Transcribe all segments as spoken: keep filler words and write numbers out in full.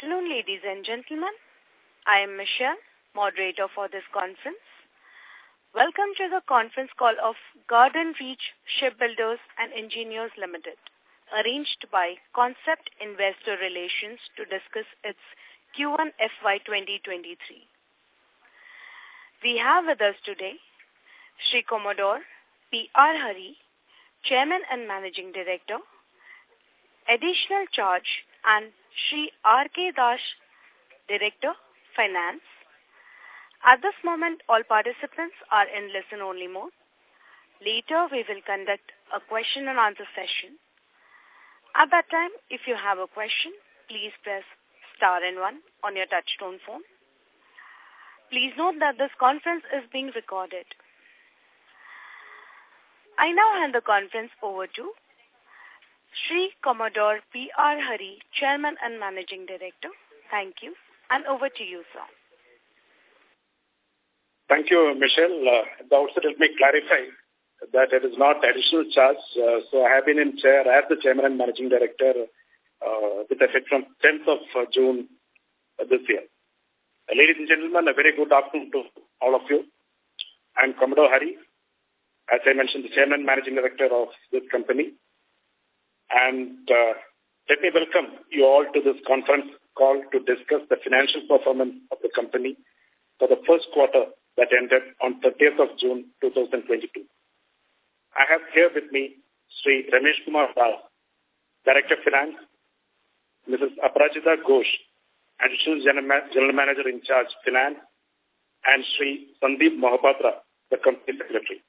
afternoon, ladies and gentlemen. I am Michelle, moderator for this conference. Welcome to the conference call of Garden Reach Shipbuilders and Engineers Limited, arranged by Concept Investor Relations to discuss its Q one F Y twenty twenty-three. We have with us today Shri Commodore P R Hari, Chairman and Managing Director, Additional Charge, and Shri R K Das, Director, Finance. At this moment, all participants are in listen-only mode. Later, we will conduct a question and answer session. At that time, if you have a question, please press star and one on your touchtone phone. Please note that this conference is being recorded. I now hand the conference over to Shri Commodore P R Hari, Chairman and Managing Director. Thank you, and over to you, sir. Thank you, Michelle. Uh, at the outset, let me clarify that it is not additional charge. Uh, so I have been in chair as the Chairman and Managing Director uh, with effect from tenth of June uh, this year. Uh, ladies and gentlemen, a very good afternoon to all of you. I am Commodore Hari, as I mentioned, the Chairman and Managing Director of this company. And uh, let me welcome you all to this conference call to discuss the financial performance of the company for the first quarter that ended on thirtieth of June two thousand twenty-two. I have here with me Sri Ramesh Kumar Das, Director of Finance, Missus Aparajita Ghosh, Additional General Manager in Charge Finance, and Sri Sandeep Mohapatra, the Company Secretary.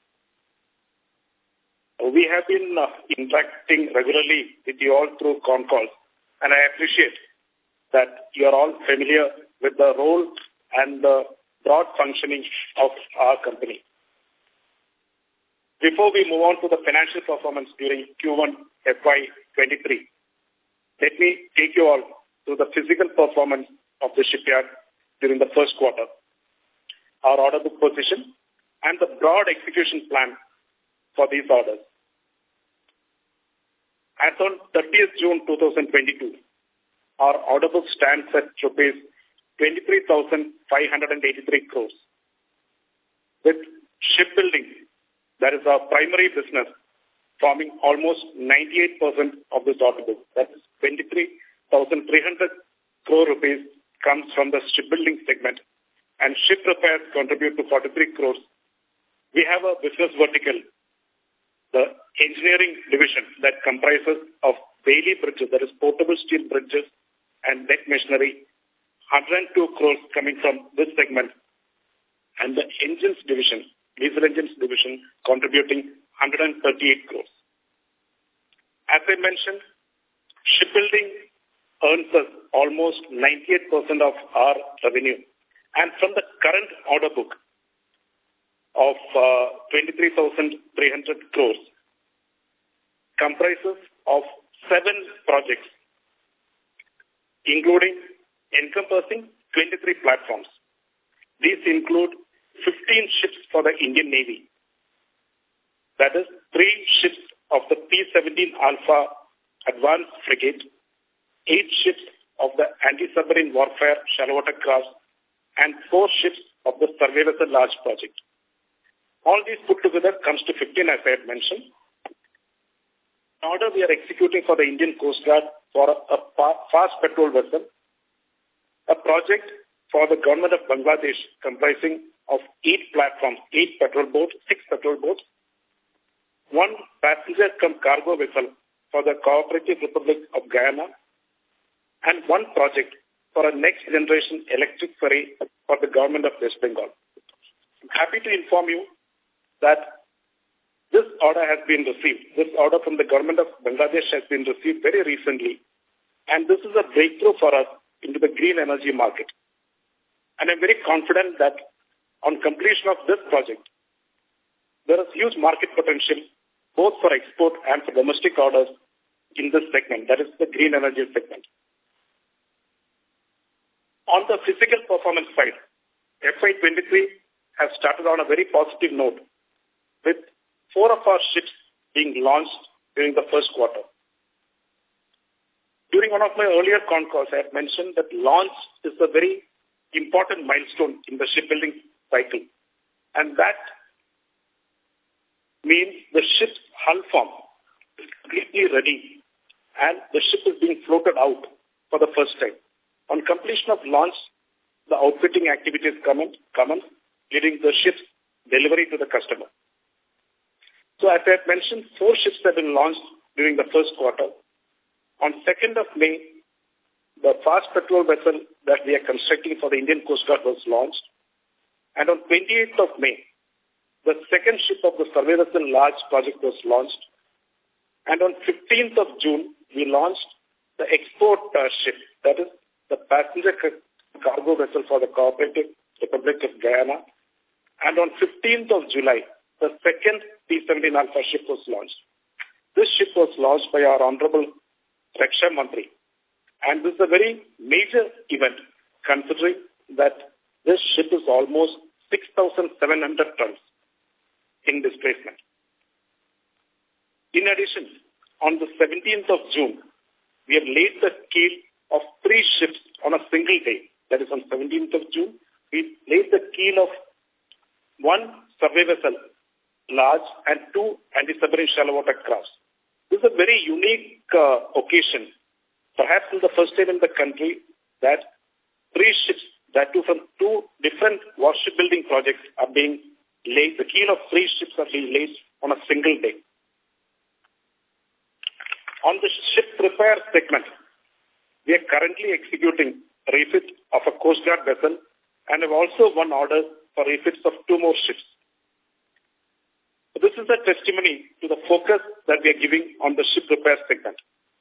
We have been uh, interacting regularly with you all through con calls, and I appreciate that you are all familiar with the role and the broad functioning of our company. Before we move on to the financial performance during Q one F Y twenty-three, let me take you all to the physical performance of the shipyard during the first quarter, our order book position, and the broad execution plan for these orders. As on thirtieth June two thousand twenty-two, our order book stands at rupees twenty-three thousand five hundred eighty-three crores. With shipbuilding, that is our primary business, forming almost ninety-eight percent of this order book. That is twenty-three thousand three hundred crore rupees comes from the shipbuilding segment, and ship repairs contribute to forty-three crores. We have a business vertical, the engineering division, that comprises of Bailey bridges, that is portable steel bridges and deck machinery, one hundred two crores coming from this segment, and the engines division, diesel engines division, contributing one hundred thirty-eight crores. As I mentioned, shipbuilding earns us almost ninety-eight percent of our revenue, and from the current order book of uh, twenty-three thousand three hundred crores comprises of seven projects, including encompassing twenty-three platforms. These include fifteen ships for the Indian Navy, that is three ships of the P seventeen Alpha Advanced Frigate, eight ships of the Anti-Submarine Warfare Shallow Water Craft, and four ships of the Surveillance Large Project. All these put together comes to fifteen, as I had mentioned. In order, we are executing for the Indian Coast Guard for a, a fast patrol vessel, a project for the government of Bangladesh comprising of eight platforms, eight patrol boats, six patrol boats, one passenger cum cargo vessel for the Cooperative Republic of Guyana, and one project for a next generation electric ferry for the government of West Bengal. I'm happy to inform you that this order has been received. This order from the government of Bangladesh has been received very recently, and this is a breakthrough for us into the green energy market. And I'm very confident that on completion of this project, there is huge market potential both for export and for domestic orders in this segment, that is the green energy segment. On the physical performance side, F Y twenty-three has started on a very positive note, with four of our ships being launched during the first quarter. During one of my earlier con calls, I had mentioned that launch is a very important milestone in the shipbuilding cycle. And that means the ship's hull form is completely ready and the ship is being floated out for the first time. On completion of launch, the outfitting activities commence, commence leading the ship's delivery to the customer. So as I had mentioned, four ships have been launched during the first quarter. On second of May, the fast patrol vessel that we are constructing for the Indian Coast Guard was launched. And on twenty-eighth of May, the second ship of the survey vessel large project was launched. And on fifteenth of June, we launched the export uh, ship, that is the passenger cargo vessel for the Cooperative Republic of Guyana. And on fifteenth of July, the second P seventeen Alpha ship was launched. This ship was launched by our Honorable Raksha Mantri. And this is a very major event, considering that this ship is almost six thousand seven hundred tons in displacement. In addition, on the seventeenth of June, we have laid the keel of three ships on a single day. That is on seventeenth of June, we laid the keel of one survey vessel, large, and two anti-submarine shallow water crafts. This is a very unique uh, occasion, perhaps in the first time in the country, that three ships, that too from two different warship building projects, are being laid. The keel of three ships are being laid on a single day. On the ship repair segment, we are currently executing refit of a Coast Guard vessel and have also won orders for refits of two more ships. This is a testimony to the focus that we are giving on the ship repair segment.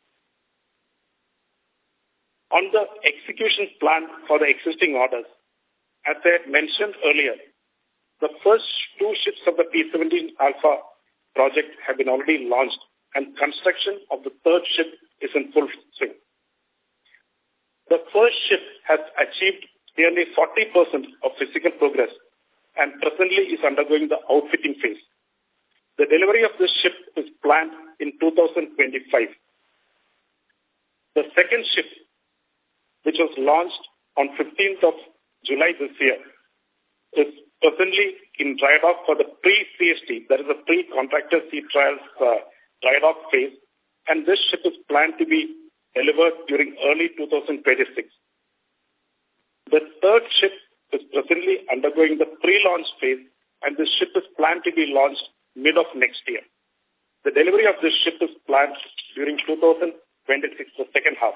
On the execution plan for the existing orders, as I had mentioned earlier, the first two ships of the P seventeen Alpha project have been already launched, and construction of the third ship is in full swing. The first ship has achieved nearly forty percent of physical progress and presently is undergoing the outfitting phase. The delivery of this ship is planned in two thousand twenty-five. The second ship, which was launched on fifteenth of July this year, is presently in dry dock for the pre-C S T, that is the pre-contractor sea trials uh, dry dock phase, and this ship is planned to be delivered during early two thousand twenty-six. The third ship is presently undergoing the pre-launch phase, and this ship is planned to be launched mid of next year. The delivery of this ship is planned during two thousand twenty-six, the second half.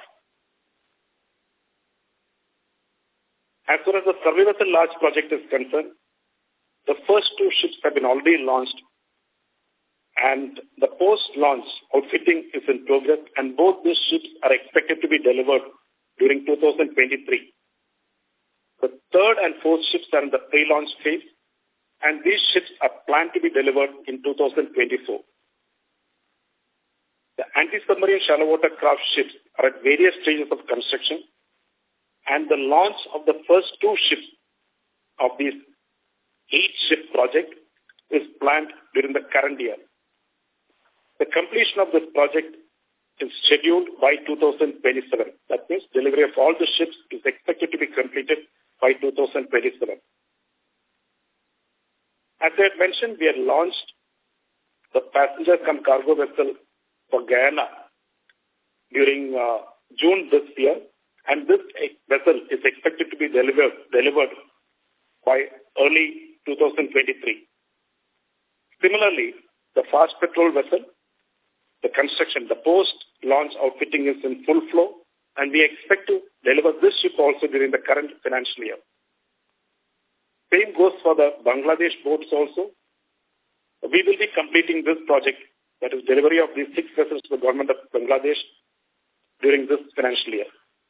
As far as the survey vessel large project is concerned, the first two ships have been already launched, and the post-launch outfitting is in progress, and both these ships are expected to be delivered during two thousand twenty-three. The third and fourth ships are in the pre-launch phase, and these ships are planned to be delivered in two thousand twenty-four. The anti-submarine shallow water craft ships are at various stages of construction, and the launch of the first two ships of this eight-ship project is planned during the current year. The completion of this project is scheduled by two thousand twenty-seven. That means delivery of all the ships is expected to be completed by two thousand twenty-seven. As I had mentioned, we had launched the passenger cum cargo vessel for Guyana during uh, June this year, and this vessel is expected to be delivered, delivered by early two thousand twenty-three. Similarly, the fast patrol vessel, the construction, the post-launch outfitting is in full flow, and we expect to deliver this ship also during the current financial year. Same goes for the Bangladesh boats also. We will be completing this project, that is delivery of these six vessels to the government of Bangladesh during this financial year.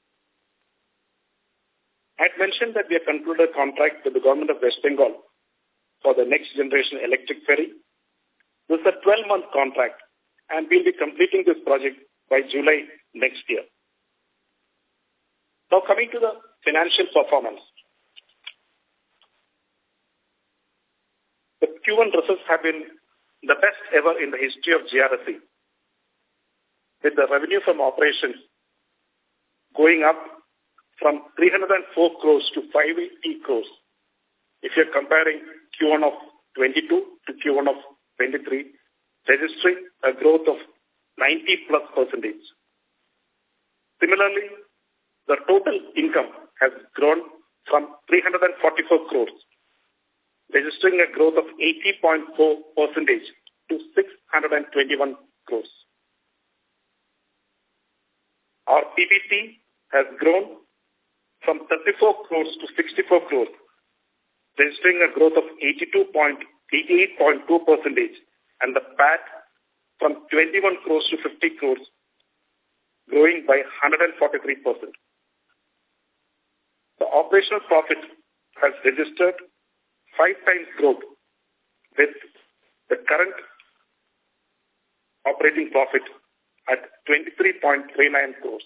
I had mentioned that we have concluded a contract with the government of West Bengal for the next generation electric ferry. This is a twelve-month contract, and we'll be completing this project by July next year. Now coming to the financial performance. The Q one results have been the best ever in the history of G R S E, with the revenue from operations going up from three hundred four crores to five hundred eighty crores. If you're comparing Q one of twenty-two to Q one of twenty-three, registering a growth of ninety plus percentage. Similarly, the total income has grown from three hundred forty-four crores, registering a growth of eighty point four percentage to six hundred twenty-one crores. Our P B T has grown from thirty-four crores to sixty-four crores, registering a growth of eighty-two point eighty-eight point two percentage, and the P A T from twenty-one crores to fifty crores, growing by one hundred forty-three percent. The operational profit has registered five times growth, with the current operating profit at twenty-three point three nine crores.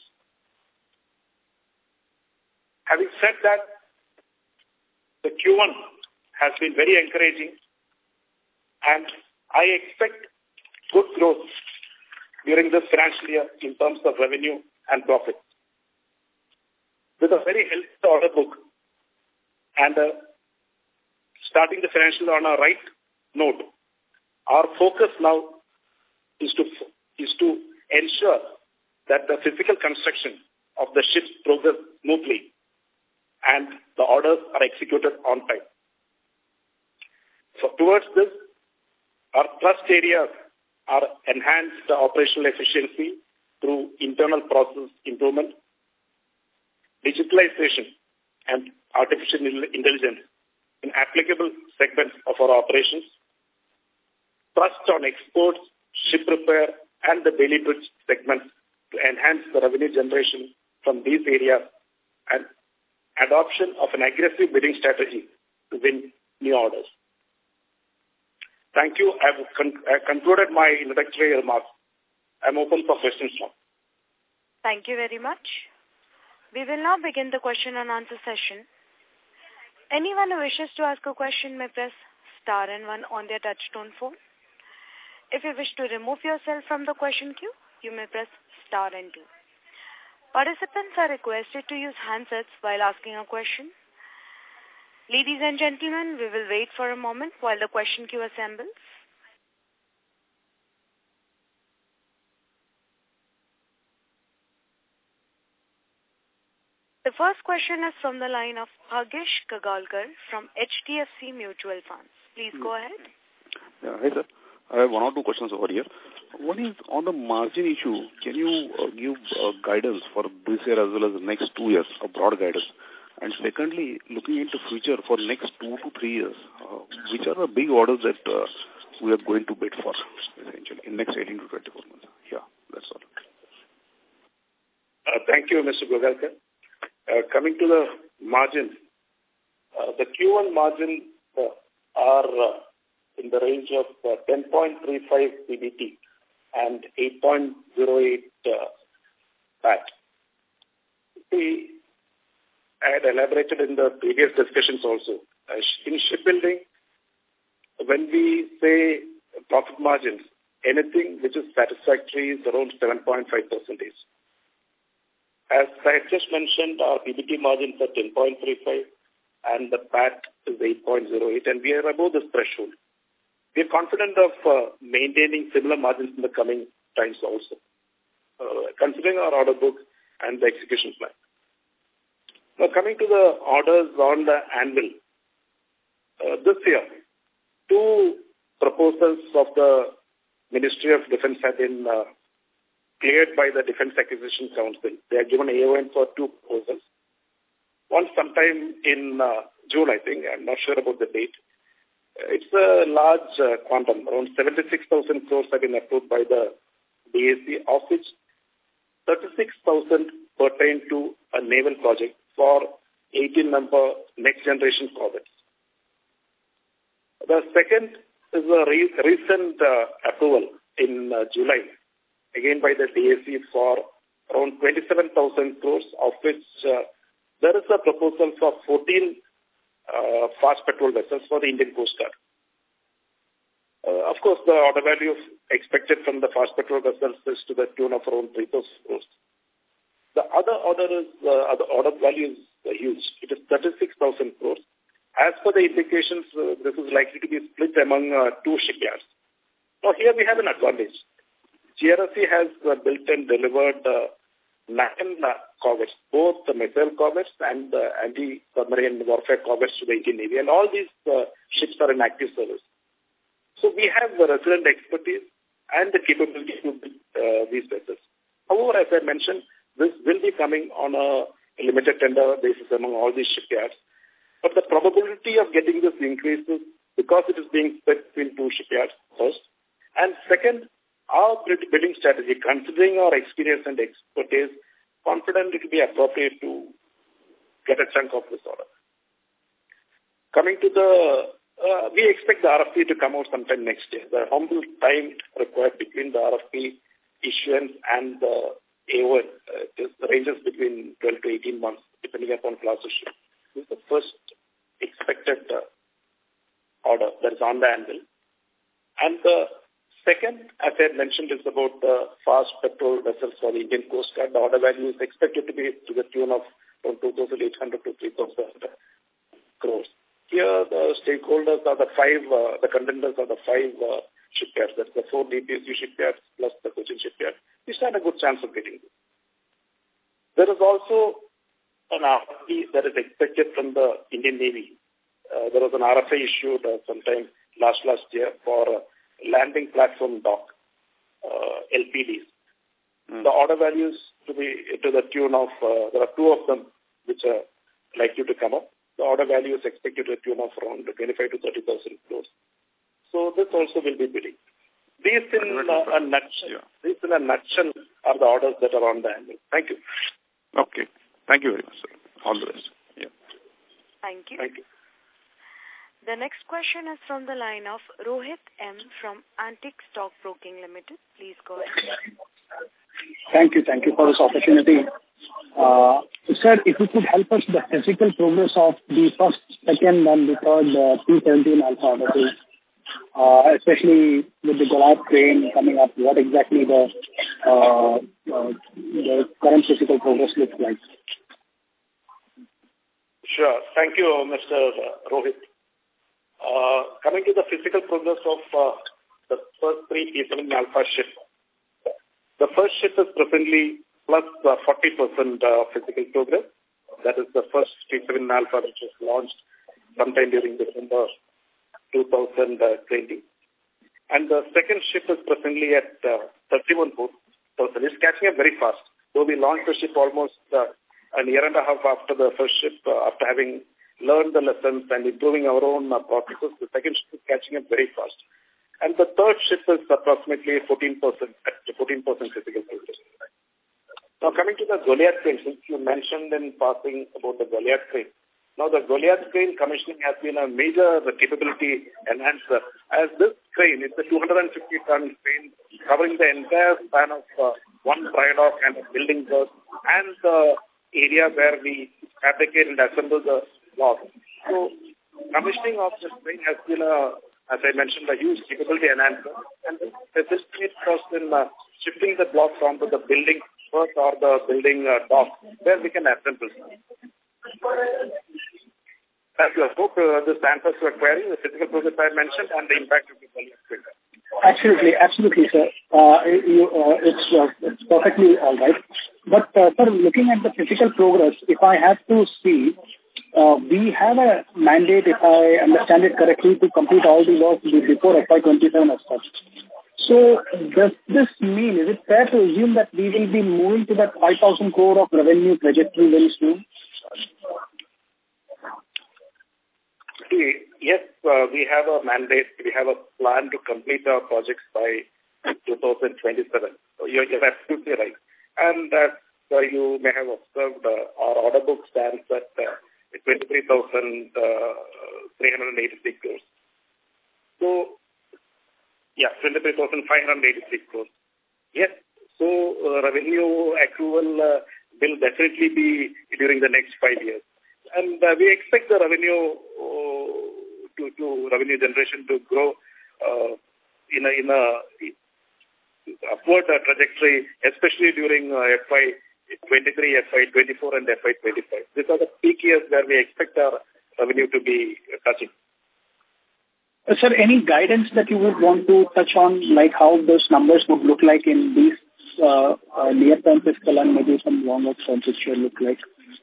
Having said that, the Q one has been very encouraging, and I expect good growth during this financial year in terms of revenue and profit. With a very healthy order book and uh, starting the financial year on a right note, our focus now is to is to ensure that the physical construction of the ships progress smoothly and the orders are executed on time. So towards this, our thrust areas are enhanced the operational efficiency through internal process improvement, digitalization, and artificial intelligence in applicable segments of our operations, thrust on exports, ship repair, and the daily bridge segments to enhance the revenue generation from these areas, and adoption of an aggressive bidding strategy to win new orders. Thank you. I have con- I concluded my introductory remarks. I'm open for questions now. Thank you very much. We will now begin the question and answer session. Anyone who wishes to ask a question may press star and one on their touchtone phone. If you wish to remove yourself from the question queue, you may press star and two. Participants are requested to use handsets while asking a question. Ladies and gentlemen, we will wait for a moment while the question queue assembles. The first question is from the line of Bhagesh Kagalkar from H D F C Mutual Funds. Please go ahead. Yeah, hi sir. I have one or two questions over here. One is on the margin issue. Can you uh, give uh, guidance for this year as well as the next two years, a broad guidance? And secondly, looking into future for next two to three years, uh, which are the big orders that uh, we are going to bid for, essentially, in next eighteen to twenty-four months? Yeah, that's all. Uh, thank you, Mister Gogalkar. Uh, coming to the margin, uh, the Q one margin uh, are uh, in the range of uh, ten point three five P B T and eight point zero eight uh, P A T. We had elaborated in the previous discussions also. Uh, in shipbuilding, when we say profit margins, anything which is satisfactory is around seven point five percent. As I just mentioned, our P B T margins are ten point three five and the P A T is eight point zero eight, and we are above this threshold. We are confident of uh, maintaining similar margins in the coming times also, uh, considering our order book and the execution plan. Now, coming to the orders on the anvil, uh, this year, two proposals of the Ministry of Defence have been uh, cleared by the Defence Acquisition Council. They are given A O N for two proposals. One sometime in uh, June, I think. I'm not sure about the date. It's a large uh, quantum, around seventy-six thousand crores have been approved by the D A C, of which thirty-six thousand pertain to a naval project for eighteen member next generation corvettes. The second is a re- recent uh, approval in uh, July, again by the D A C, for around twenty-seven thousand crores, of which uh, there is a proposal for fourteen Uh, fast patrol vessels for the Indian Coast Guard. Uh, of course, the order value expected from the fast patrol vessels is to the tune of around three thousand crores. The other order is, uh, other order value is uh, huge. It is thirty-six thousand crores. As per the indications, uh, this is likely to be split among uh, two shipyards. Now here we have an advantage. G R S C has uh, built and delivered uh, nine uh, corvettes, both the missile corvettes and the anti-submarine warfare corvettes to the Indian Navy, and all these uh, ships are in active service. So we have the resident expertise and the capability to build uh, these vessels. However, as I mentioned, this will be coming on a limited tender basis among all these shipyards. But the probability of getting this increases because it is being split between two shipyards, first. And second, our bidding strategy, considering our experience and expertise, confident it will be appropriate to get a chunk of this order. Coming to the, uh, we expect the R F P to come out sometime next year. The humble time required between the R F P issuance and the A O N uh, is, ranges between twelve to eighteen months, depending upon class of ship. This is the first expected uh, order that is on the anvil. And the second, as I had mentioned, is about the fast patrol vessels for the Indian Coast Guard. The order value is expected to be to the tune of from two thousand eight hundred to three thousand crores. Here, the stakeholders are the five, uh, the contenders are the five uh, shipyards. That's the four D P S U shipyards plus the Cochin shipyard. We stand a good chance of getting this. There is also an R F P that is expected from the Indian Navy. Uh, there was an R F A issued uh, sometime last last year for uh, landing platform dock, uh, L P Ds. Mm. The order values to be to the tune of, uh, there are two of them which are likely to come up. The order value is expected to the tune of around twenty-five to thirty thousand crores. So this also will be bidding. These in uh, a nutshell, yeah. these in a nutshell are the orders that are on the anvil. Thank you. Okay. Thank you very much, sir. All the best. Yeah. Thank you. Thank you. The next question is from the line of Rohit M. from Antique Stock Broking Limited. Please go ahead. Thank you. Thank you for this opportunity. Uh, sir, if you could help us the physical progress of the first, second, and the third uh, P seventeen Alpha, that is, uh, especially with the Goliath crane coming up, what exactly the, uh, uh, the current physical progress looks like? Sure. Thank you, Mister Rohit. Uh, coming to the physical progress of uh, the first three P seventeen Alpha ships. The first ship is presently plus uh, forty percent uh, physical progress. That is the first P seventeen Alpha which was launched sometime during December two thousand twenty. And the second ship is presently at uh, thirty-one percent. It's catching up very fast. So we launched the ship almost uh, a year and a half after the first ship, uh, after having learned the lessons and improving our own uh, processes. The second ship is catching up very fast. And the third ship is approximately fourteen percent, fourteen percent physical progress. Now coming to the Goliath crane, since you mentioned in passing about the Goliath crane. Now the Goliath crane commissioning has been a major capability enhancer, as this crane is a two hundred fifty ton crane covering the entire span of uh, one dry dock and a building berth and the area where we fabricate and assemble the blocks. So commissioning of this crane has been a, as I mentioned, a huge capability enhancer, and this facilitates us in uh, shifting the blocks onto the building berth or the building uh, dock where we can assemble. Thank you. I hope uh, this answers your query, the physical progress I mentioned, and the impact of the Goliath crane. Absolutely, absolutely, sir. Uh, you, uh, it's, uh, it's perfectly all right. But, uh, sir, looking at the physical progress, if I have to see, uh, we have a mandate, if I understand it correctly, to complete all the work before F Y twenty-seven as such. So, does this mean, is it fair to assume that we will be moving to that five thousand crore of revenue trajectory very soon? Yes, uh, we have a mandate, we have a plan to complete our projects by two thousand twenty-seven. So you're, you're absolutely right. And as uh, you may have observed, uh, our order book stands at uh, twenty-three thousand three hundred eighty-six crores. So, yeah, twenty-three thousand five hundred eighty-six crores. Yes, so uh, revenue accrual uh, will definitely be during the next five years. And uh, we expect the revenue uh, to, to revenue generation to grow uh, in a in a upward uh, trajectory, especially during uh, F Y twenty-three, F Y twenty-four, and F Y twenty-five. These are the peak years where we expect our revenue to be touching. Uh, sir, any guidance that you would want to touch on, like how those numbers would look like in these uh, uh, near-term fiscal and maybe some longer-term picture look like?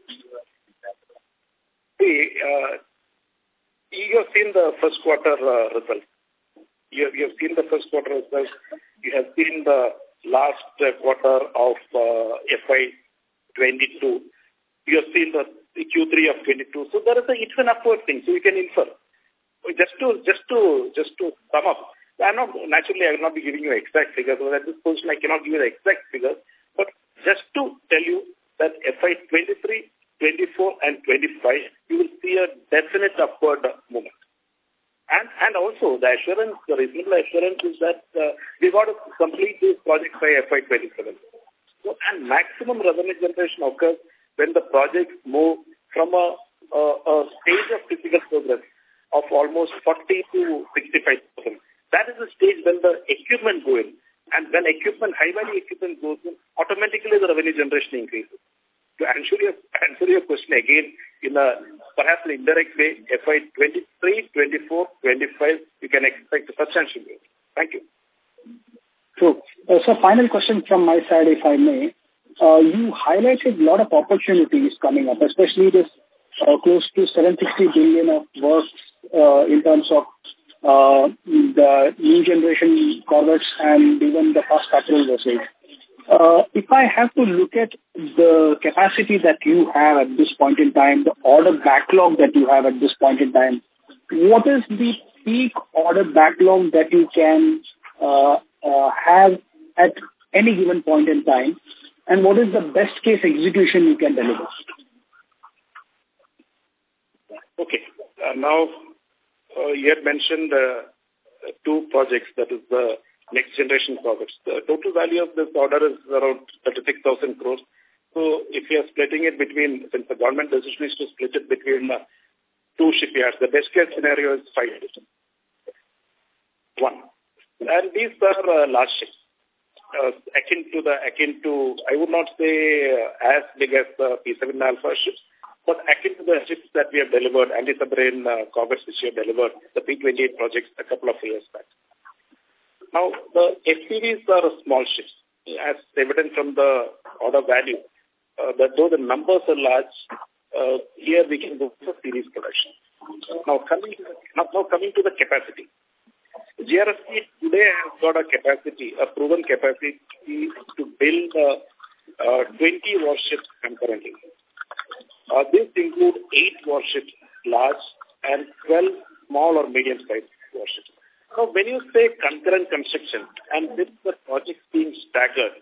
See, uh, you have seen the first quarter uh, results. You have, you have seen the first quarter results. You have seen the last uh, quarter of uh, F Y twenty-two. You have seen the, the Q three of twenty-two. So there is a, it's an upward thing. So you can infer. Just to just to just to sum up, I'm not naturally I will not be giving you exact figures. So at this position I cannot give you the exact figures. But just to tell you that F Y twenty-three, twenty-four, and twenty-five, you will see a definite upward movement. And and also the assurance, the reasonable assurance is that uh, we got to complete these projects by F Y twenty-seven. So, and maximum revenue generation occurs when the projects move from a, a, a stage of physical progress of almost forty to sixty-five percent. That is the stage when the equipment goes in. And when equipment, high-value equipment goes in, automatically the revenue generation increases. To answer your, answer your question again, in a perhaps an indirect way, F Y twenty-three, twenty-four, twenty-five, you can expect a substantial growth. Thank you. True. Uh, so final question from my side, if I may. Uh, you highlighted a lot of opportunities coming up, especially this uh, close to seven hundred sixty billion of work uh, in terms of uh, the new generation corvettes and even the fast patrol vessels. Uh, if I have to look at the capacity that you have at this point in time, the order backlog that you have at this point in time, what is the peak order backlog that you can uh, uh, have at any given point in time, and what is the best case execution you can deliver? Okay. Uh, now, uh, you had mentioned uh, two projects, that is the next generation projects. The total value of this order is around thirty-six thousand crores. So if you are splitting it between, since the government decision is to split it between uh, two shipyards, the best case scenario is five. One. And these are uh, large ships. Uh, akin to the, akin to, I would not say uh, as big as the P seven Alpha ships, but akin to the ships that we have delivered, anti-submarine uh, corvettes which we have delivered, the P twenty-eight projects a couple of years back. Now, the F P Vs are small ships, as evident from the order value. Uh, that though the numbers are large, uh, here we can go for series production. Now coming, to the, now, now coming to the capacity. G R S C today has got a capacity, a proven capacity to build uh, uh, twenty warships concurrently. Uh, this includes eight warships, large, and twelve small or medium-sized warships. Now, when you say concurrent construction, and with the projects being staggered,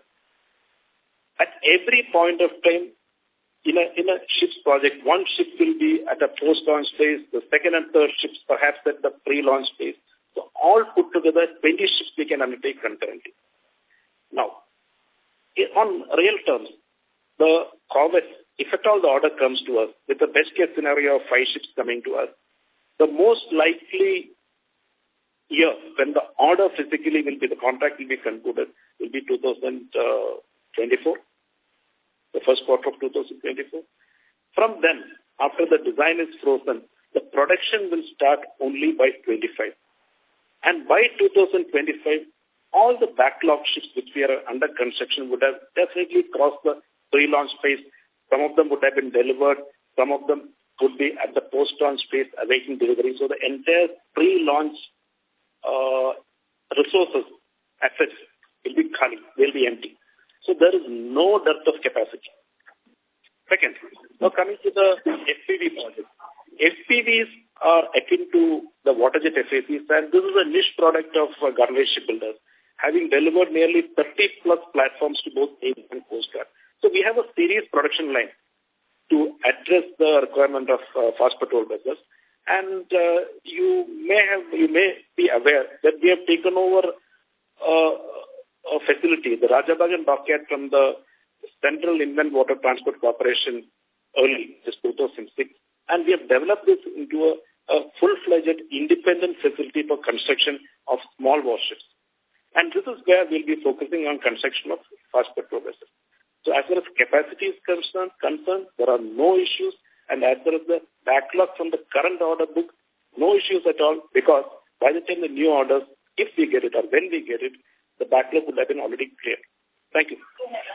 at every point of time, in a, in a ship's project, one ship will be at a post-launch phase, the second and third ships perhaps at the pre-launch phase. So all put together, twenty ships we can undertake concurrently. Now, on real terms, the corvette, if at all the order comes to us, with the best case scenario of five ships coming to us, the most likely year when the order physically will be, the contract will be concluded, will be two thousand twenty-four, the first quarter of two thousand twenty-four. From then, after the design is frozen, the production will start only by twenty-five. And by two thousand twenty-five, all the backlog ships which we are under construction would have definitely crossed the pre-launch phase. Some of them would have been delivered. Some of them would be at the post-launch phase awaiting delivery. So the entire pre-launch uh, resources, assets, will be khali, will be empty. So there is no dearth of capacity. Second, now coming to the F P V project. F P Vs are akin to the waterjet F A Cs, and this is a niche product of uh, Gunvey Shipbuilders, having delivered nearly thirty plus platforms to both Navy and Coast Guard. So we have a serious production line to address the requirement of uh, fast patrol vessels. And uh, you may have, you may be aware that we have taken over uh, a facility, the Rajabagan Dockyard, from the Central Inland Water Transport Corporation early, just two thousand six. And we have developed this into a, a full-fledged independent facility for construction of small warships. And this is where we'll be focusing on construction of fast patrol vessels. So as far as capacity is concerned, concerned, there are no issues. And as far as the backlog from the current order book, no issues at all, because by the time the new orders, if we get it or when we get it, the backlog would have been already cleared. Thank you.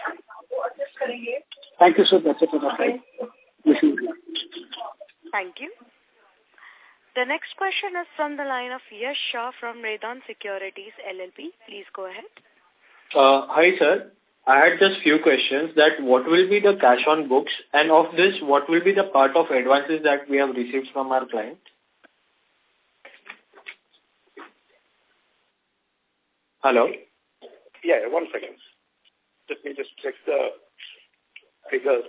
Thank you, sir. That's it for that. Thank you. The next question is from the line of Yash Shah from Redon Securities L L P. Please go ahead. Uh, hi, sir. I had just few questions that what will be the cash on books, and of this, what will be the part of advances that we have received from our client? Hello? Yeah, one second. Let me just check the figures.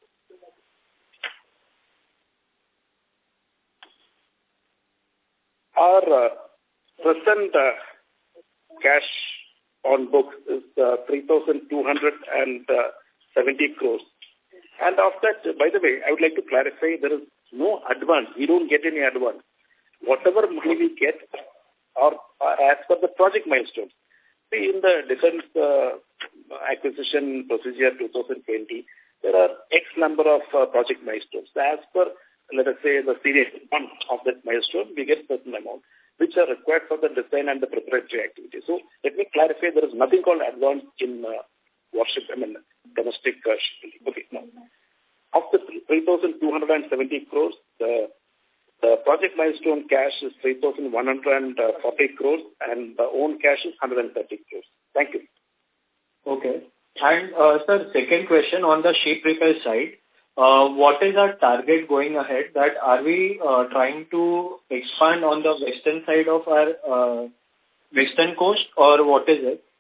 Our uh, present uh, cash on books is uh, three thousand two hundred seventy crores. And of that, by the way, I would like to clarify, there is no advance. We don't get any advance. Whatever money we get are, are as per the project milestones. See, in the defense uh, acquisition procedure twenty twenty, there are X number of uh, project milestones. So as per, let us say, the series one of that milestone, we get certain amount, which are required for the design and the preparatory activity. So let me clarify, there is nothing called advance in uh, warship, I mean, domestic uh, shipbuilding. Okay, no. Of the three thousand two hundred seventy crores, the The project milestone cash is three thousand one hundred forty crores and the own cash is one hundred thirty crores. Thank you. Okay. And, uh, sir, second question on the ship repair side. Uh, what is our target going ahead? That are we uh, trying to expand on the western side of our uh, western coast, or what is it?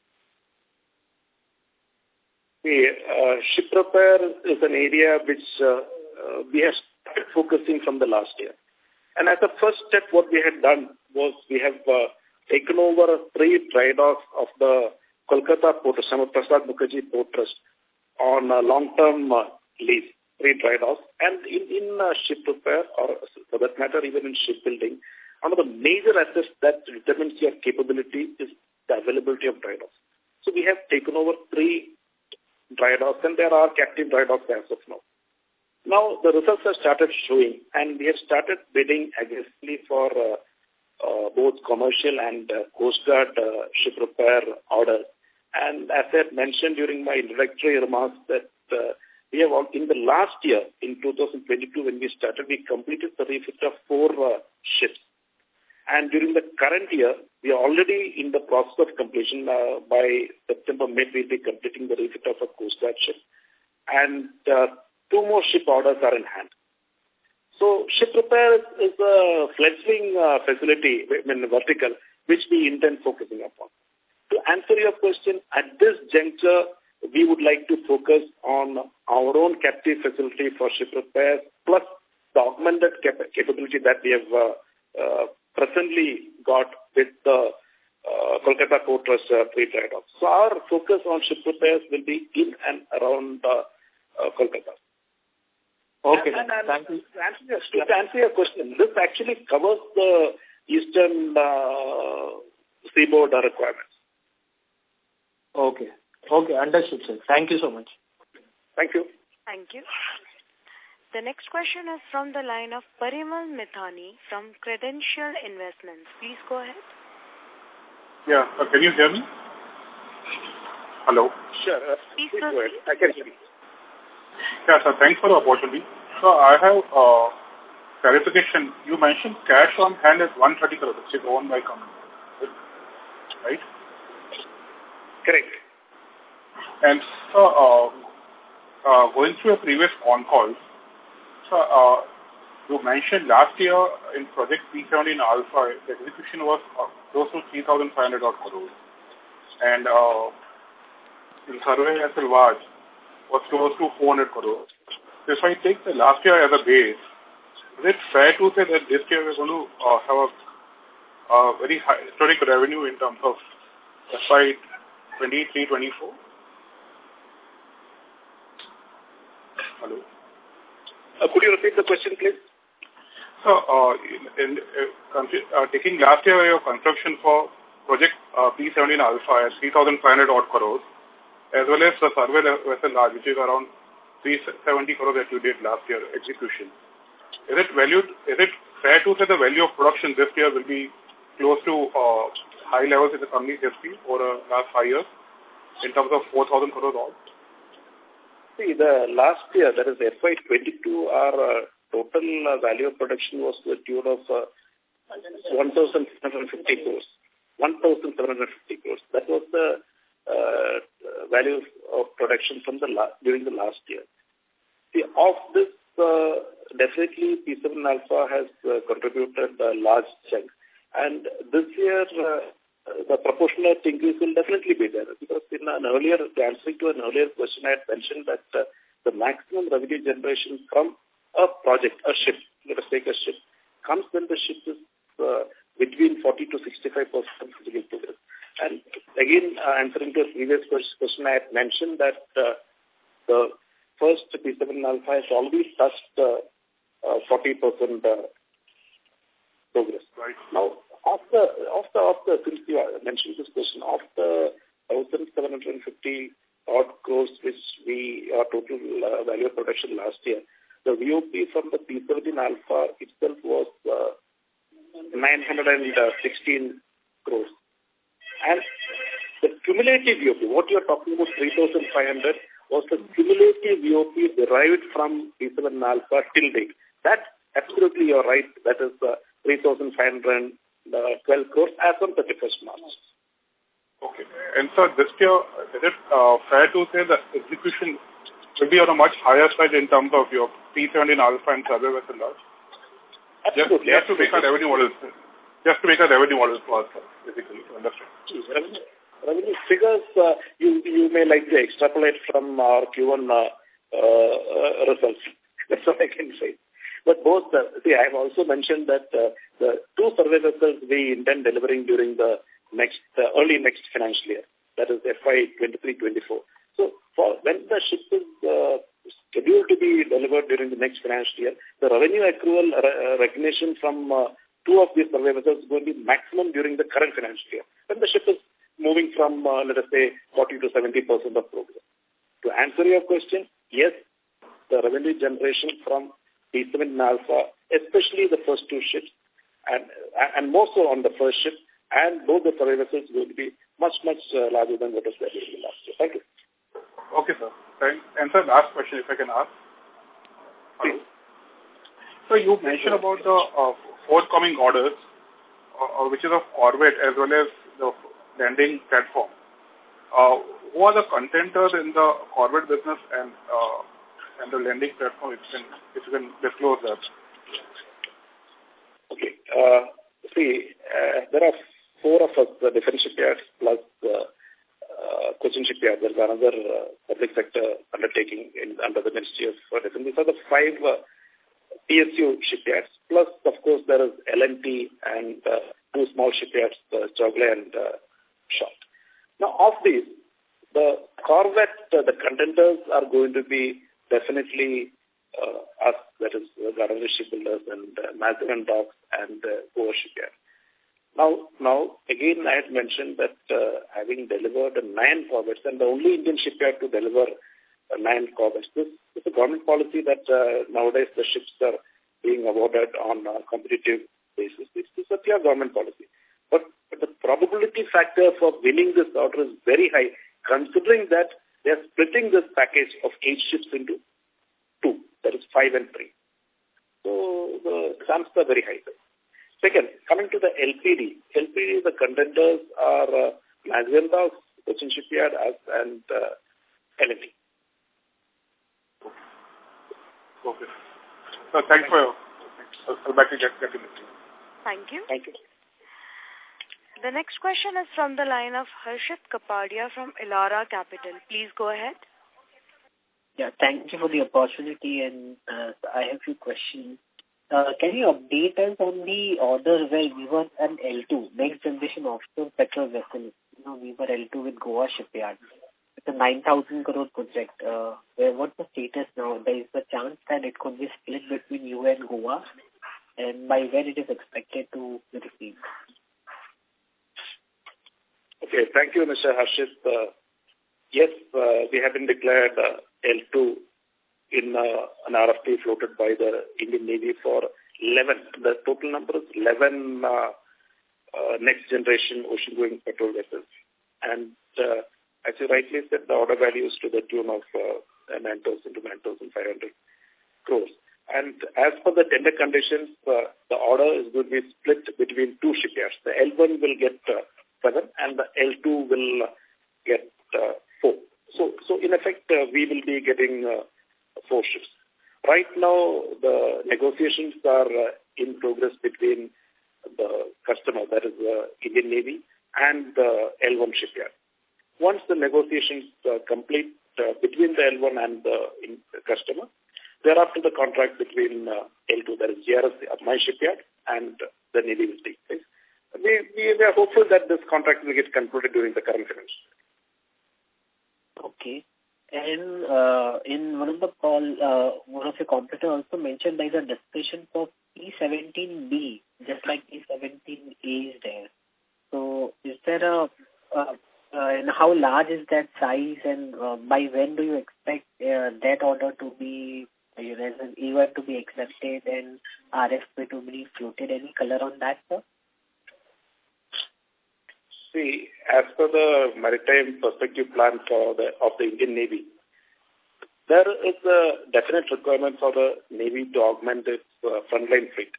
The uh, ship repair is an area which uh, uh, we have started focusing from the last year. And as a first step, what we had done was we have uh, taken over three dry docks of the Kolkata Port Trust, Shyamal Prasad Mukherjee Port Trust, on a long-term uh, lease, three dry docks. And in, in uh, ship repair, or for that matter, even in shipbuilding, one of the major assets that determines your capability is the availability of dry docks. So we have taken over three dry docks, and there are captive dry docks as of now. Now, the results have started showing, and we have started bidding aggressively for uh, uh, both commercial and uh, Coast Guard uh, ship repair orders. And as I had mentioned during my introductory remarks, that uh, we have, all, in the last year, in two thousand twenty-two, when we started, we completed the refit of four uh, ships. And during the current year, we are already in the process of completion. Uh, by September, May, we'll be completing the refit of a Coast Guard ship. And uh, two more ship orders are in hand. So ship repair is a fledgling uh, facility, I mean vertical, which we intend focusing upon. To answer your question, at this juncture, we would like to focus on our own captive facility for ship repair, plus the augmented cap capability that we have uh, uh, presently got with the uh, Kolkata Port Trust uh, three dry docks. So our focus on ship repairs will be in and around uh, uh, Kolkata. Okay, and, and, thank you. To answer, your, to answer your question, this actually covers the eastern uh, seaboard requirements. Okay. Okay, understood, sir. Thank you so much. Thank you. Thank you. The next question is from the line of Parimal Mithani from Credential Investments. Please go ahead. Yeah, uh, can you hear me? Hello? Sure. Uh, please please go ahead. I can hear you. Yeah, sir, thanks for the opportunity. So I have uh, clarification. You mentioned cash on hand is one hundred thirty crores, which is owned by company, right? Correct. And so, uh, uh, going through a previous on call, so uh, you mentioned last year in Project P seventeen Alpha, the execution was uh, close to three thousand five hundred crores. And uh, in Survey S L Vaj was close to four hundred crores. So if I take the last year as a base, is it fair to say that this year we're going to uh, have a uh, very high historic revenue in terms of F Y twenty-three twenty-four? Hello. Uh, could you repeat the question, please? So, uh, in, in, uh, uh, taking last year your construction for Project uh, P seventeen Alpha at three thousand five hundred odd crores, as well as the survey vessel large, which is around three seventy crore that you did last year execution. Is it valued? Is it fair to say the value of production this year will be close to uh, high levels in the company's history over the last five years in terms of four thousand crores odd? See, the last year, that is F Y twenty-two, our uh, total uh, value of production was to the tune of uh, one thousand seven hundred fifty crores. one thousand seven hundred fifty crores. That was the uh, value of production from the la- during the last year. See, of this, uh, definitely P seven Alpha has uh, contributed a large chunk. And this year, uh, the proportionate increase will definitely be there, because in an earlier, answering to an earlier question, I had mentioned that uh, the maximum revenue generation from a project, a ship, let us take a ship, comes when the ship is uh, between forty to sixty-five percent physical progress. And again, uh, answering to a previous question, I had mentioned that uh, the first P seven Alpha has already touched uh, uh, forty percent uh, progress. Right. Now, of the, of the, of the, since you mentioned this question, of the one thousand seven hundred fifty odd crores which we, our total uh, value of production last year, the V O P from the P seventeen Alpha itself was uh, nine hundred sixteen crores. And the cumulative V O P, what you are talking about, three thousand five hundred, was the cumulative V O P derived from P seven Alpha till date. That, absolutely you're right, that is uh, three thousand five hundred twelve crores as on thirty-first March. Okay. And so this year, is it uh, fair to say that execution will be on a much higher side in terms of your P seventeen Alpha and survey vessel large? Absolutely. Just, just to make our revenue model, just to make our revenue model for us, basically, to understand. Revenue, revenue figures, uh, you, you may like to extrapolate from our Q one uh, uh, results. That's what I can say. But both, uh, see, I have also mentioned that uh, the two survey vessels we intend delivering during the next, uh, early next financial year, that is F Y twenty-three twenty-four. So, for when the ship is uh, scheduled to be delivered during the next financial year, the revenue accrual uh, recognition from uh, two of these survey vessels is going to be maximum during the current financial year, when the ship is moving from, uh, let us say, forty to seventy percent of progress. To answer your question, yes, the revenue generation from P seven Alpha, especially the first two ships, and and more so on the first ship, and both the survey vessels will be much, much uh, larger than what was there during the last year. Thank you. Okay, sir. Thanks. And sir, last question, if I can ask. Hello. So you mentioned about the uh, forthcoming orders, uh, which is of Corvette as well as the landing platform. Uh, who are the contenders in the Corvette business and uh, and the landing platform, if you can, if you can disclose that? Okay. Uh, see, uh, there are four of us, the defense shipyards, plus uh, uh, Cochin shipyard. There's another uh, public sector undertaking in, under the Ministry of Defense. These are the five uh, P S U shipyards, plus, of course, there is L and T and uh, two small shipyards, uh, Chogle and uh, Short. Now, of these, the Corvette, uh, the contenders are going to be definitely uh, us, that is uh, Gardner Shipbuilders and uh, Mazarin Docks and uh, Goa Shipyard. Now, now, again, I had mentioned that uh, having delivered uh, nine Corvettes, and the only Indian shipyard to deliver uh, nine Corvettes, this is a government policy that uh, nowadays the ships are being awarded on a competitive basis. It's, it's a clear government policy. But, but the probability factor for winning this order is very high, considering that they are splitting this package of eight ships into two, that is five and three. So the chances are very high. Second, coming to the L P D. L P D, the contenders are uh, Mazarin Docks, Cochin Shipyard, and uh, L and T. Okay. So thanks for your... I'll back to get, get in the team. Thank you. Thank you. The next question is from the line of Harshit Kapadia from Elara Capital. Please go ahead. Yeah, thank you for the opportunity, and uh, I have a few questions. Uh, can you update us on the order where we were an L two, next generation offshore petrol vessel? You know, we were L two with Goa Shipyard. It's a nine thousand crore project. Uh, where, what's the status now? There is a chance that it could be split between you and Goa, and by when it is expected to be received? Okay, thank you, Mister Harshit. Uh, yes, uh, we have been declared uh, L two in uh, an R F P floated by the Indian Navy for eleven. The total number is eleven uh, uh, next generation ocean-going patrol vessels. And uh, as you rightly said, the order value is to the tune of uh, nine thousand to nine thousand five hundred crores. And as per the tender conditions, uh, the order is going to be split between two shipyards. The L one will get uh, seven and the L two will uh, get uh, four. So, so in effect, uh, we will be getting uh, four ships. Right now, the negotiations are uh, in progress between the customer, that is the Indian Navy, and the L one shipyard. Once the negotiations uh, complete uh, between the L one and the, in, the customer, thereafter the contract between uh, L two, that is G R S, my shipyard, and uh, the Navy will take place. We, we, we are hopeful that this contract will get concluded during the current financial year. Okay. And uh, in one of the call, uh, one of your competitors also mentioned there is a discussion for P seventeen B, just like P seventeen A is there. So is there a, uh, uh, and how large is that size, and uh, by when do you expect uh, that order to be, you know, as an event to be accepted and R F P to be floated? Any color on that, sir? See, as per the maritime perspective plan for the of the Indian Navy, there is a definite requirement for the Navy to augment its uh, frontline fleet.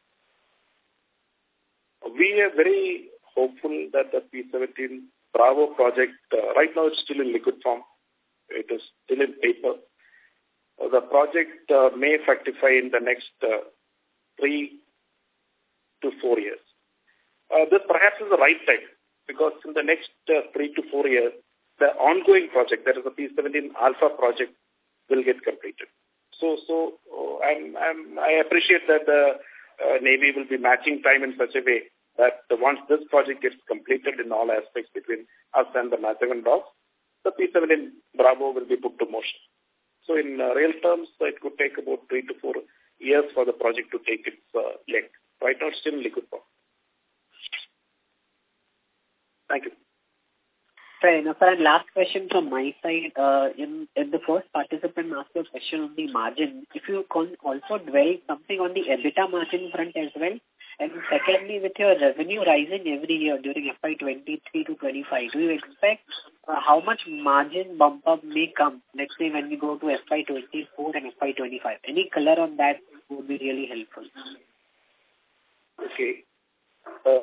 We are very hopeful that the P seventeen Bravo project, uh, right now it's still in liquid form. It is still in paper. Uh, the project uh, may fructify in the next uh, three to four years. Uh, this perhaps is the right time, because in the next uh, three to four years, the ongoing project, that is the P seventeen Alpha project, will get completed. So, so uh, I'm, I'm, I appreciate that the uh, Navy will be matching time in such a way that the, once this project gets completed in all aspects between us and the Mazagon Docks, the P seventeen Bravo will be put to motion. So in uh, real terms, it could take about three to four years for the project to take its uh, leg. Right now, it's still in liquid form. Thank you. Fair enough. And last question from my side. Uh, in, in the first participant asked a question on the margin. If you can also dwell something on the EBITDA margin front as well. And secondly, with your revenue rising every year during F Y twenty-three to twenty-five, do you expect uh, how much margin bump up may come, let's say when we go to F Y twenty-four and F Y twenty-five? Any color on that would be really helpful. Okay. Uh,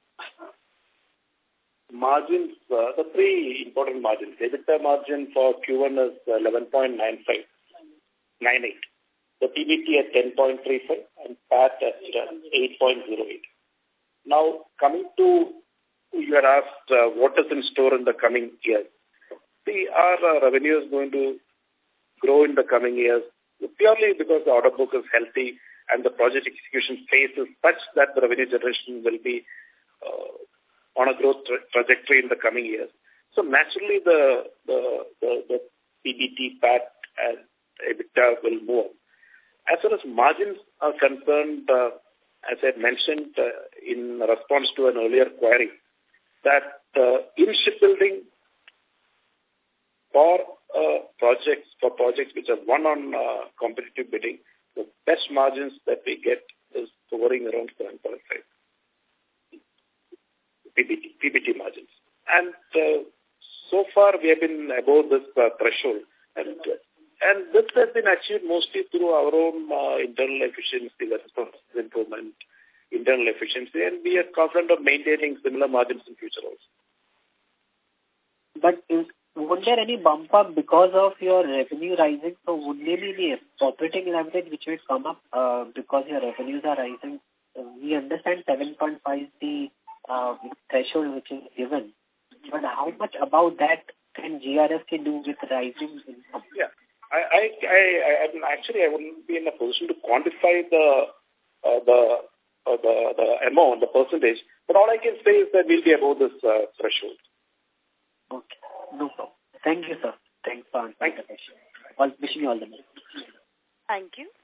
margins, uh, the three important margins. EBITDA margin for Q one is eleven point nine five, nine eight. The P B T at ten point three five and P A T at eight point zero eight. Now, coming to, you had asked uh, what is in store in the coming years. See, our uh, revenue is going to grow in the coming years purely because the order book is healthy and the project execution phase is such that the revenue generation will be uh, on a growth tra trajectory in the coming years. So naturally, the the the, the P B T, P A T, and EBITDA will move. As far as margins are concerned, uh, as I mentioned uh, in response to an earlier query, that uh, in shipbuilding for uh, projects for projects which are won on uh, competitive bidding, the best margins that we get is hovering around seven point five P B T, P B T margins. And uh, so far we have been above this uh, threshold. And uh, And this has been achieved mostly through our own uh, internal efficiency, that is process improvement, internal efficiency, and we are confident of maintaining similar margins in future also. But is, would there any bump up because of your revenue rising? So would there be the operating leverage which will come up uh, because your revenues are rising? Uh, we understand seven point five is the uh, threshold which is given. But how much about that can G R S can do with rising income? Yeah. I, I, I, I actually, I wouldn't be in a position to quantify the uh, the, uh, the the amount, the percentage. But all I can say is that we'll be above this uh, threshold. Okay, no problem. Thank you, sir. Thanks for answering the question. Well, wishing you all the best. Thank you.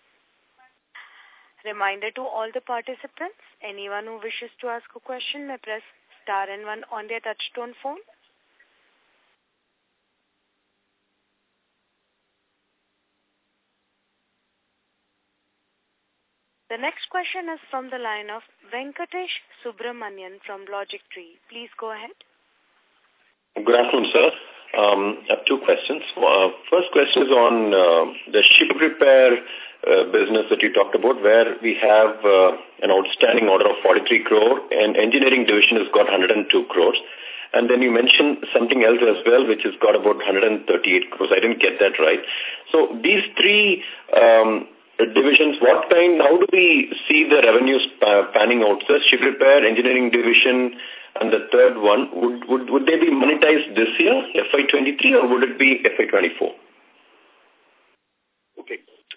Reminder to all the participants: anyone who wishes to ask a question may press star and one on their touchtone phone. The next question is from the line of Venkatesh Subramanian from Logic Tree. Please go ahead. Good afternoon, sir. Um, I have two questions. Uh, first question is on uh, the ship repair uh, business that you talked about, where we have uh, an outstanding order of forty-three crore and engineering division has got one hundred two crores. And then you mentioned something else as well, which has got about one hundred thirty-eight crores. I didn't get that right. So these three um, divisions, what kind, how do we see the revenues uh, panning out? Sir, ship repair, engineering division, and the third one, would, would, would they be monetized this year, F Y twenty-three, or would it be F Y twenty-four? Okay.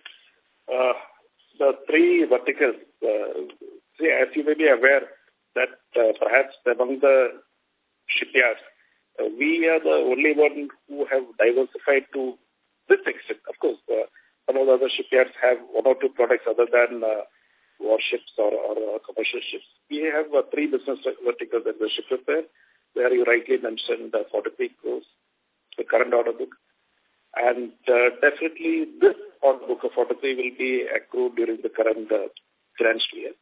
Uh, the three verticals, uh, see, as you may be aware, that uh, perhaps among the shipyards, uh, we are the only one who have diversified to this extent. Of course, uh, some of the other shipyards have one or two products other than uh, warships or, or uh, commercial ships. We have uh, three business verticals at the ship repair, where you rightly mentioned uh, forty-three crores, the current order book. And uh, definitely this order book of forty-three will be accrued during the current uh, financial year.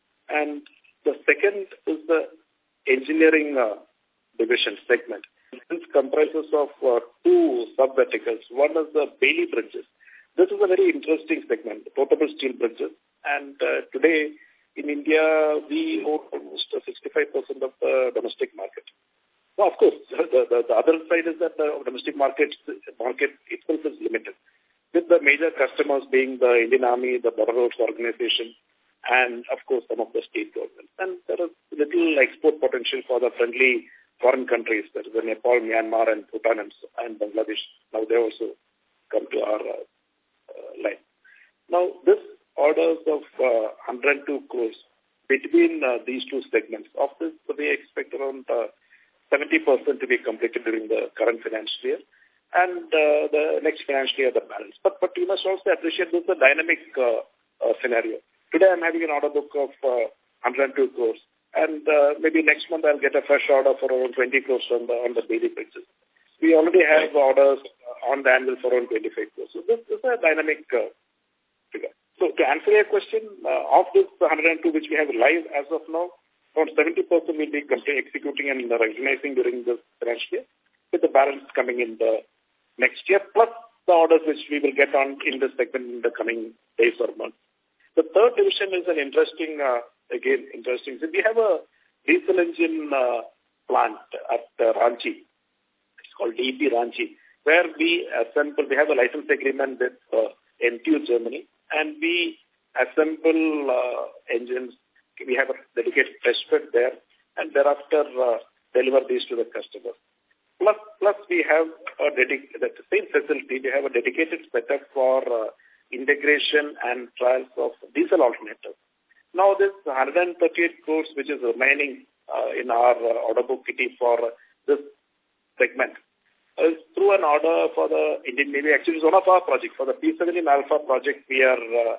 And the second is the engineering uh, division segment. This comprises of uh, two sub-verticals. One is the Bailey bridges. This is a very interesting segment, portable steel bridges. And uh, today in India, we own almost sixty-five percent of the domestic market. Now, of course, the, the, the other side is that the domestic market, market itself is limited, with the major customers being the Indian Army, the Border Roads Organization, and, of course, some of the state governments. And there is little export potential for the friendly foreign countries, that is the Nepal, Myanmar, and Bhutan, and, and Bangladesh. Now, they also come to our uh, uh, line. Now, this orders of uh, one hundred two crores between uh, these two segments. Of this, we expect around uh, seventy percent to be completed during the current financial year, and uh, the next financial year, the balance. But, but you must also appreciate this is a dynamic uh, uh, scenario. Today, I'm having an order book of uh, one hundred two crores, and uh, maybe next month I'll get a fresh order for around twenty crores on the, on the Bailey bridges. We already have orders on the anvil for around twenty-five crores. So this is a dynamic uh, figure. So to answer your question, uh, of this one hundred two which we have live as of now, around seventy percent will be executing and recognizing during this financial year, with the balance coming in the next year, plus the orders which we will get on in this segment in the coming days or months. The third division is an interesting, uh, again, interesting. So we have a diesel engine uh, plant at uh, Ranchi. It's called D E P Ranchi, where we assemble, we have a license agreement with uh, N T U Germany, and we assemble uh, engines. We have a dedicated test bed there, and thereafter uh, deliver these to the customer. Plus, plus we have a dedicated, the same facility, we have a dedicated setup for uh, integration and trials of diesel alternators. Now this one hundred thirty-eight crores which is remaining uh, in our uh, order book kitty for uh, this segment is through an order for the Indian Navy. Actually, it's one of our projects. For the P seventeen Alpha project, we are uh,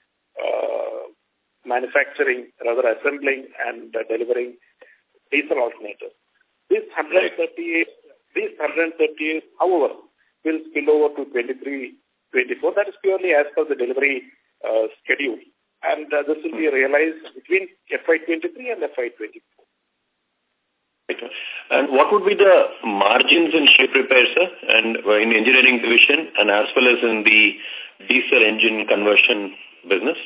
uh, manufacturing, rather assembling and uh, delivering diesel alternators. This one hundred thirty-eight, this one hundred thirty-eight, however, will spill over to twenty-three twenty-four. That is purely as per the delivery uh, schedule. And uh, this will be realized between F Y twenty-three and F Y twenty-four. And what would be the margins in ship repair, sir, and uh, in engineering division, and as well as in the diesel engine conversion business?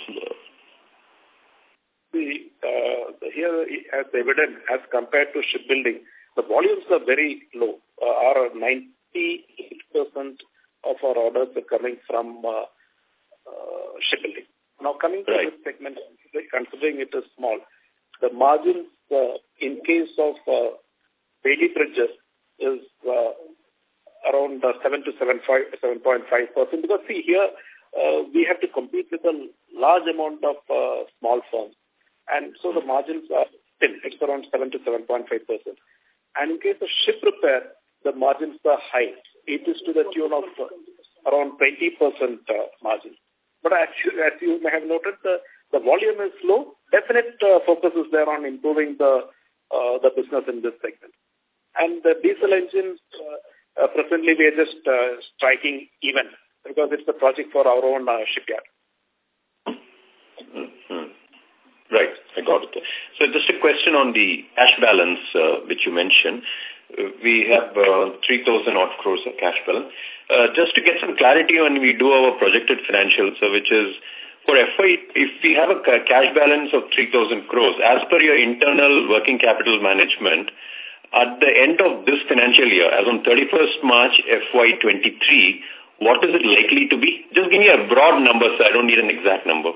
The, uh, here, as evident, as compared to shipbuilding, the volumes are very low. Uh, are ninety-eight percent of our orders are coming from uh, uh, shipbuilding. Now, coming to right. this segment, considering it is small, the margins uh, in case of uh, Bailey bridges is uh, around uh, seven to seven point five percent. Because see here, uh, we have to compete with a large amount of uh, small firms. And so the margins are still, it's around seven to seven point five percent. And in case of ship repair, the margins are high. It is to the tune of uh, around twenty percent uh, margin. But as you, as you may have noted, the, the volume is low. Definite uh, focus is there on improving the uh, the business in this segment. And the diesel engines, uh, uh, presently we are just uh, striking even because it's a project for our own uh, shipyard. Mm-hmm. got it. So just a question on the cash balance, uh, which you mentioned. Uh, we have uh, three thousand odd crores of cash balance. Uh, just to get some clarity when we do our projected financials, uh, which is for F Y, if we have a cash balance of three thousand crores, as per your internal working capital management, at the end of this financial year, as on thirty-first March F Y twenty-three, what is it likely to be? Just give me a broad number, sir. I don't need an exact number.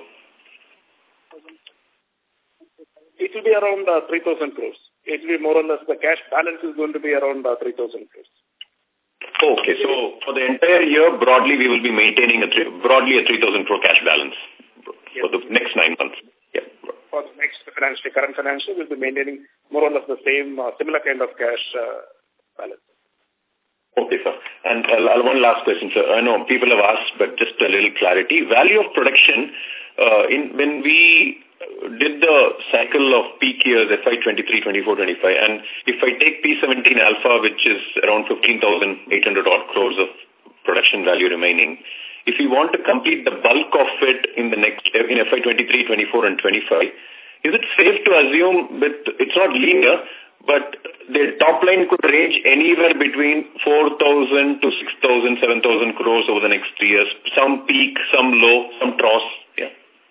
It will be around uh, three thousand crores. It will be more or less, the cash balance is going to be around uh, three thousand crores. Okay, so for the entire year, broadly, we will be maintaining a three, broadly a three thousand crore cash balance for the next nine months. Yeah. For the next financial, current financial, we'll be maintaining more or less the same, uh, similar kind of cash uh, balance. Okay, sir. And uh, one last question, sir. I know people have asked, but just a little clarity. Value of production, uh, in when we did the cycle of peak years, F Y twenty-three, twenty-four, twenty-five, and if I take P seventeen alpha, which is around fifteen thousand eight hundred odd crores of production value remaining, if we want to complete the bulk of it in the next, in F Y twenty-three, twenty-four and twenty-five, is it safe to assume that it's not linear, but the top line could range anywhere between four thousand to six thousand, seven thousand crores over the next three years, some peak, some low, some trough? Yeah.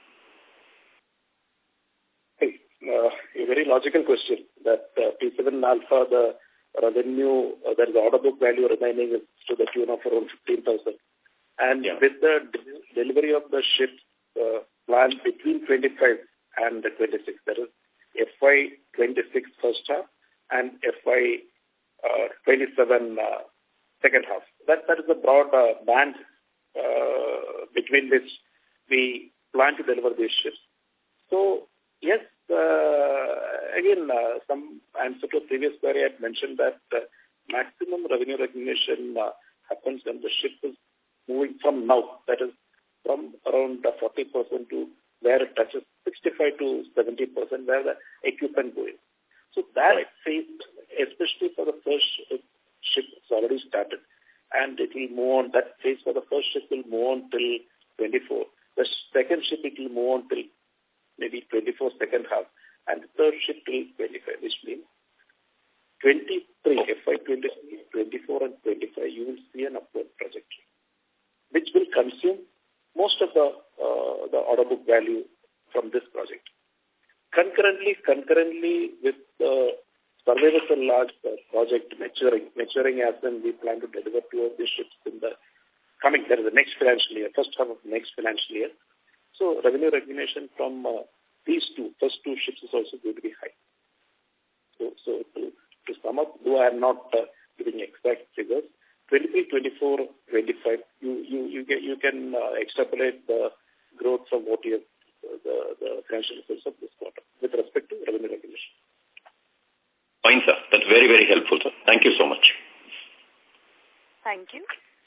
Uh, a very logical question that uh, P seven alpha, the revenue, uh, there is order book value remaining is to the tune of around fifteen thousand. And yeah. with the de delivery of the ships uh, planned between twenty-five and twenty-six, that is F Y twenty-six first half and F Y twenty-seven uh, second half. That, that is the broad uh, band uh, between which we plan to deliver these ships. So, yes, Uh, again, uh, some answer to a previous query, I had mentioned that uh, maximum revenue recognition uh, happens when the ship is moving from now, that is from around uh, forty percent to where it touches sixty-five to seventy percent where the equipment goes. So that right. phase, especially for the first ship, it's already started. And it will move on, that phase for the first ship will move on till twenty-four. The second ship, it will move on till maybe twenty-four second half, and the third ship till twenty-five, which means twenty-three, F Y twenty-three, twenty-four and twenty-five, you will see an upward trajectory, which will consume most of the uh, the order book value from this project. Concurrently, concurrently with the survey vessel large uh, project maturing, maturing as when we plan to deliver two of these ships in the coming, that is the next financial year, first half of the next financial year. So revenue recognition from uh, these two, first two ships is also going to be high. So, so to, to sum up, though I am not uh, giving exact figures, twenty-three, twenty-four, twenty-five, you you you, get, you can uh, extrapolate the growth from what you have, uh, the, the financial results of this quarter with respect to revenue recognition. Fine, sir. That's very, very helpful, sir. Thank you so much. Thank you.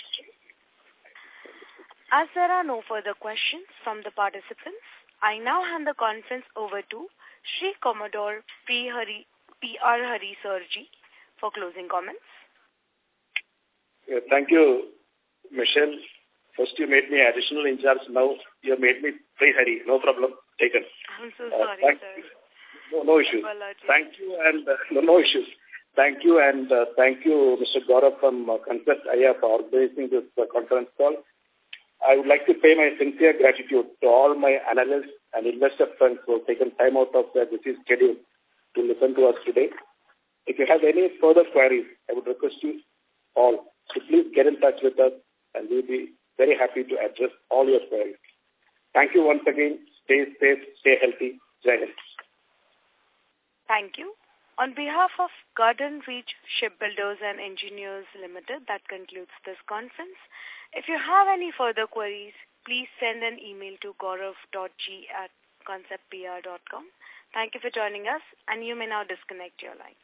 As there are no further questions from the participants, I now hand the conference over to Shri Commodore P. Hari, P. R. Hari Sirji for closing comments. Yeah, thank you, Michelle. First you made me additional in charge, now you have made me P. Hari. No problem, taken. I'm so sorry, uh, sir. No, no issues. Thank you and uh, no, no issues. Thank you and uh, thank you, Mister Gaurav from uh, Concept I A for organizing this uh, conference call. I would like to pay my sincere gratitude to all my analysts and investor friends who have taken time out of their busy schedule to listen to us today. If you have any further queries, I would request you all to please get in touch with us and we'll be very happy to address all your queries. Thank you once again. Stay safe, stay healthy. Jai Hind. Thank you. On behalf of Garden Reach Shipbuilders and Engineers Limited, that concludes this conference. If you have any further queries, please send an email to gaurav dot g at concept p r dot com. Thank you for joining us, and you may now disconnect your line.